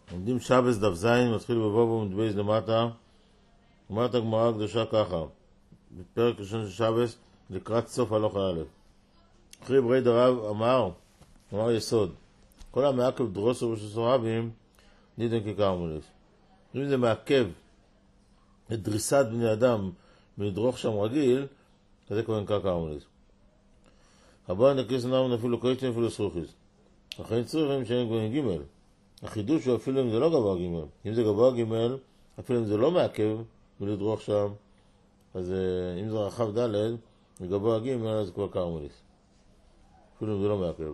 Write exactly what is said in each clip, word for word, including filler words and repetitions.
עומדים שבס דף זין, מתחיל בבובו ומדבייז למטה. אומרת הגמרא הקדושה ככה, בפרק ראשון של שבס, לקראת סוף הלוך האלף. אחרי ברי דרב אמר, אמר יסוד, כל המעכב דרוסו ושסו רבים, נידן כקרמוליס. אם זה מעכב את דריסת בני אדם מלדרוך שם רגיל, כזה כהן כקרמוליס. הבא נקריס נאמן אפילו קריסטין אפילו סרוחיס. אחרי צריכים שאין גבוהים ג' החידוש הוא אפילו אם זה לא גבוה ג' אם זה גבוה ג' אפילו אם זה לא מעכב מלדרוך שם, אז אם זה רחב ד' וגבוה ג' אז כבר קרמוליס. אפילו אם זה לא מעכב.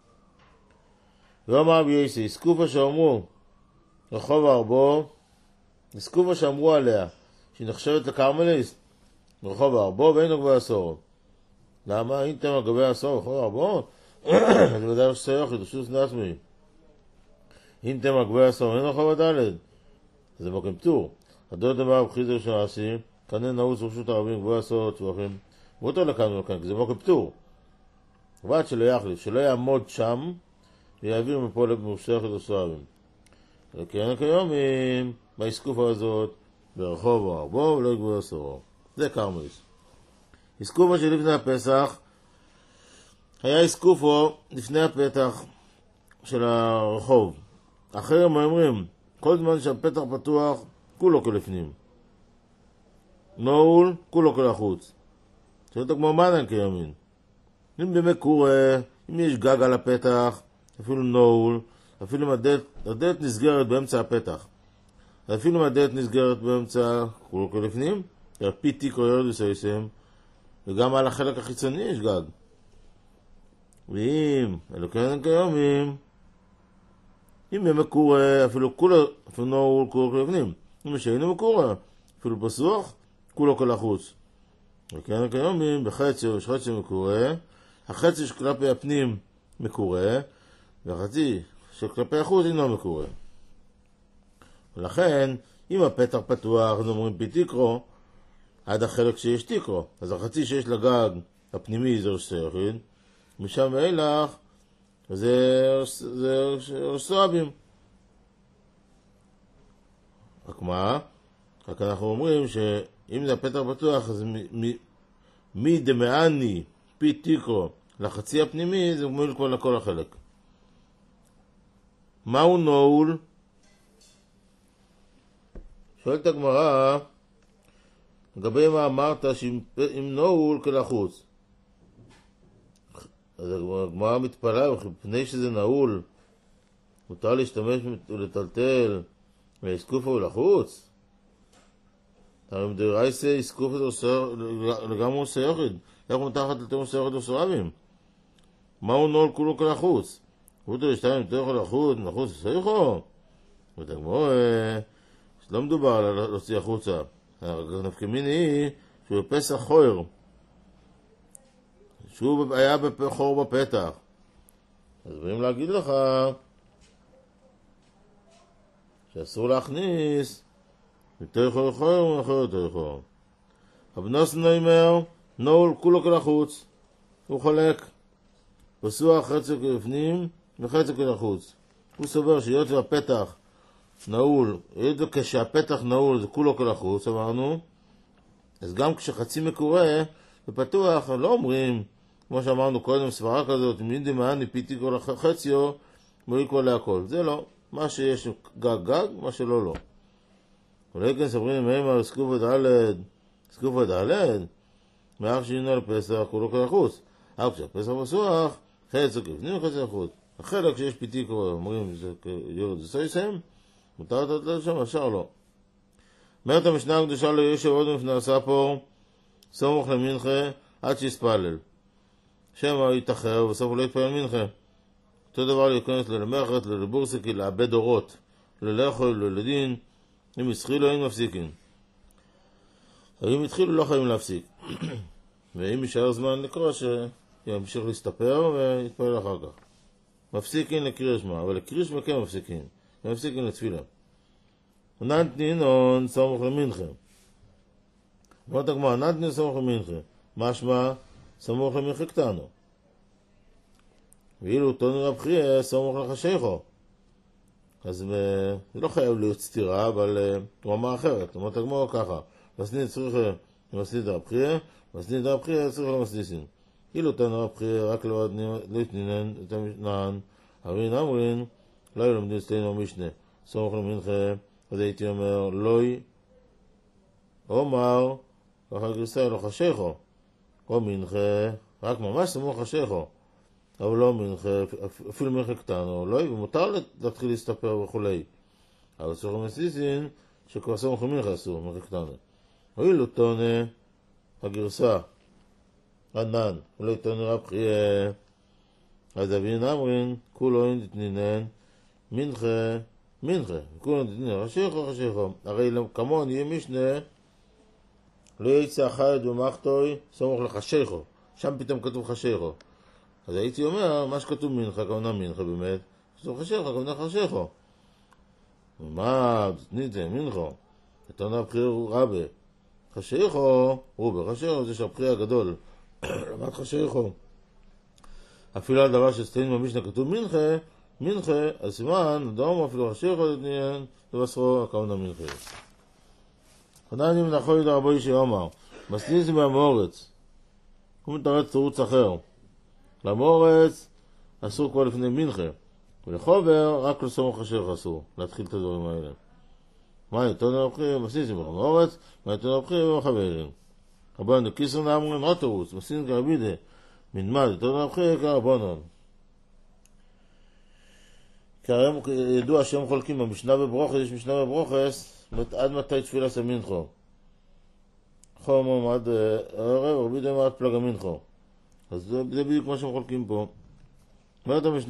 ואמר בייסי, סקופה שאמרו רחוב ארבו, סקופה שאמרו עליה שהיא נחשבת לקרמוליס רחוב ארבו ואין גבוה עשור. למה? אין תמה גבי עשור רחוב ארבו? זה ודאי שסייוכי, דשוס נעצמי. אין תמה גבי עשור אין רחוב הדלת. זה מוקם פטור. הדוד דבר בחיזר שעשי, כנן נעוץ רשות הרבים גבי עשור טווחים. ואותו לכאן ולכאן, כי זה מוקם פטור. ועד שלא יחליף, שלא יעמוד שם, ויעביר מפה למושך את הסועבים. וכן כיום, בהסקופה הזאת, ברחוב ארבו ולא גבי עשור. זה קרמוליס. הסקופה שלפני הפסח, היה הסקופו לפני הפתח של הרחוב. אחרים אומרים, כל זמן שהפתח פתוח, כולו כלפנים. נעול, כולו כלחוץ. שאלת כמו מנן כימין. אם במקורה, אם יש גג על הפתח, אפילו נעול, אפילו אם הדלת, הדלת נסגרת באמצע הפתח. אפילו אם הדלת נסגרת באמצע, כולו כלפנים. פי תיקו ירד וסייסם. וגם על החלק החיצוני יש גג. ואם אלוקינו כיומים, אם במקורה, אפילו כולו, אפילו נעול, כולו כלפנים. אם שאינו מקורה, אפילו פסוח, כולו כל החוץ. אלוקינו כיומים, בחצי או חצי מקורה, החצי שכלפי הפנים מקורה, והחצי שכלפי החוץ אינו מקורה. ולכן, אם הפתח פתוח, אז אומרים פי תיקרו, עד החלק שיש תיקרו. אז החצי שיש לגג הפנימי זה ראש יחיד, משם ואילך זה ראש סועבים. רק מה? רק אנחנו אומרים שאם זה הפתח פתוח, אז מי דמעני פי תיקרו לחצי הפנימי, זה מועיל כבר לכל החלק. מהו נעול? שואלת הגמרא, לגבי מה אמרת שאם נעול כלחוץ. אז הגמרא מתפלאה, מפני שזה נעול, מותר להשתמש ולטלטל מהסקופה ולחוץ. הרי מדרייסה הסקופה לגמרי עושה יחיד. איך מתחת לטלטל עושה יחיד עושה רבים? מהו נעול כולו כלחוץ? ואותו לשתיים יותר יכול לחוץ, נחוץ עושה יחו? ותגמור, לא מדובר על להוציא החוצה. הנפקמין היא שהוא בפסח חויר, שהוא היה בחור בפתח. אז באים להגיד לך שאסור להכניס יותר חויר חויר ונחויר יותר חויר. אבנוסן אומר נעול כולו כלחוץ, הוא חולק פסוח חצי כלפנים וחצי כלחוץ. הוא סובר שהיות והפתח נעול, היות כשהפתח נעול זה כולו כלחוץ, אמרנו, אז גם כשחצי מקורה ופתוח, לא אומרים, כמו שאמרנו קודם, סברה כזאת, אם ידי מעני פיתי כל החציו, מועיל כל להכל. זה לא. מה שיש גג גג, מה שלא לא. אולי כן סברים מהם על סקופה דלת, סקופה דלת, מאח שינו על פסח, כולו כלחוץ. אבל כשהפסח פסוח, חצי כפנים וחצי לחוץ. החלק שיש פיתי כל, אומרים, זה יורד סייסם, מותר לתת לשם, השאר לא. אומרת המשנה הקדושה לו יושב עוד לפני הספור, סמוך למנחה עד שיספלל. שם יתאחר ובסוף הוא לא יתפלל מנחה. אותו דבר להיכנס ללמחת, ללבורסקי, לאבד אורות, ללאכול, ללדין. אם יתחילו אין מפסיקין. אם יתחילו לא חייבים להפסיק. ואם יישאר זמן לקרוא שימשיך להסתפר ויתפלל אחר כך. מפסיקין לקריאה שמה, אבל לקריאה שמה כן מפסיקין. מפסיקין לתפילה. נתנינון סמוך למנחה. אומרת הגמרא, נתנין סמוך למנחה. משמע סמוך למנחה קטנו. ואילו תונו רב חייא סמוך לחשיכו. אז זה לא חייב להיות סתירה, אבל הוא אמר אחרת. הוא אמר תגמור ככה, מסנית צריך למסנית רב חייה, מסנית רב חייה צריך למסניסין. אילו תן רב חייה רק לבד לא יתנינן את המשנן, אברין אמרין, לא ילמדו סתינו משנה, סמוך למנחה, אז הייתי אומר, לוי, אומר, ככה גרסה לא חשכו, או מנחה, רק ממש סמוך חשכו, אבל לא מנחה, אפילו מנחה קטנו, לוי, ומותר להתחיל להסתפר וכולי. אבל סמוך למסניסין, שכבר סמוך למנחה אסור, מנחה קטנו. אילו תונה, הגרסה, ענן, אולי תונה רב חייה, אז אברין אמרין, כולו אין תתנינן, מנחה, מנחה, כולו נתנינן, חשכו, חשכו. הרי כמון יהיה משנה, לא יצא אחד ומחתוי, סמוך לחשכו. שם פתאום כתוב חשכו. אז הייתי אומר, מה שכתוב מנחה, כמונה מנחה באמת, כתוב חשכו, כמונה חשכו. מה, תתנית זה, מנחו. תתונה הבחיר הוא רבה. חשכו, רובה, חשכו זה שהבחיר הגדול. למד חשכו. אפילו על דבר שסתאים במשנה כתוב מנחה, מנחה, אז סימן, דאום אפילו חשכו, לבשרו, הכוונה מנחה. חנני מנחוי לרבו אישי אומר, מסניס מהמורץ, הוא מתרץ תירוץ אחר. למורץ אסור כבר לפני מנחה, ולחובר רק לסמוך חשך אסור, להתחיל את הדברים האלה. מה יתון הרבחי? מסניס מהמורץ, מה יתון הרבחי? ומחברים. רבנו כיסון אמרין, לא תירוץ, מסניס כרבידה, מנמד, יתון הרבחי כרבנון. כי הרי ידוע שהם חולקים במשנה בברוכס, יש משנה בברוכס, עד מתי תפילה סמינכו. חום עד ערב, רבי דם עד פלג המינכו. אז זה בדיוק מה שהם חולקים פה. אומרת המשנה